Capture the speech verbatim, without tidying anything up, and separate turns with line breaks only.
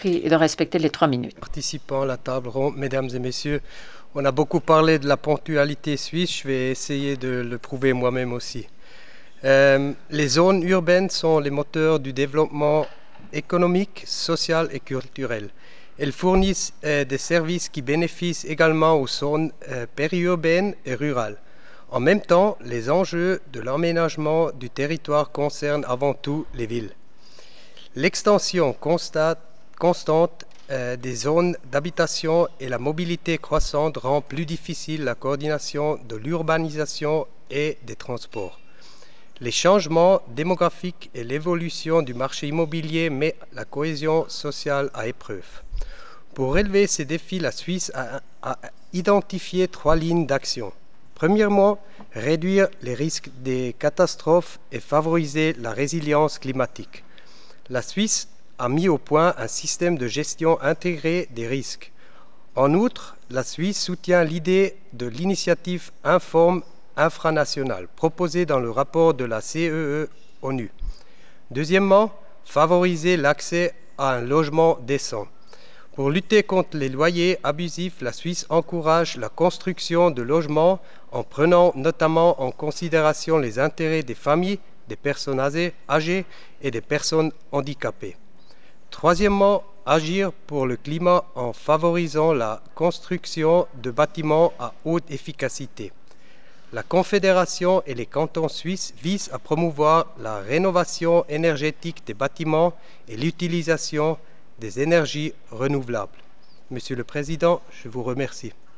prie de respecter les trois minutes.
Participants à la table ronde, mesdames et messieurs, on a beaucoup parlé de la ponctualité suisse, je vais essayer de le prouver moi-même aussi. Euh, les zones urbaines sont les moteurs du développement économique, social et culturel. Elles fournissent euh, des services qui bénéficient également aux zones euh, périurbaines et rurales. En même temps, les enjeux de l'aménagement du territoire concernent avant tout les villes. L'extension constante, constante euh, des zones d'habitation et la mobilité croissante rend plus difficile la coordination de l'urbanisation et des transports. Les changements démographiques et l'évolution du marché immobilier mettent la cohésion sociale à épreuve. Pour relever ces défis, la Suisse a, a identifié trois lignes d'action. Premièrement, réduire les risques des catastrophes et favoriser la résilience climatique. La Suisse a mis au point un système de gestion intégré des risques. En outre, la Suisse soutient l'idée de l'initiative Informe infranationale proposée dans le rapport de la C E E ONU. Deuxièmement, favoriser l'accès à un logement décent. Pour lutter contre les loyers abusifs, la Suisse encourage la construction de logements en prenant notamment en considération les intérêts des familles, des personnes âgées et des personnes handicapées. Troisièmement, agir pour le climat en favorisant la construction de bâtiments à haute efficacité. La Confédération et les cantons suisses visent à promouvoir la rénovation énergétique des bâtiments et l'utilisation des énergies renouvelables. Monsieur le Président, je vous remercie.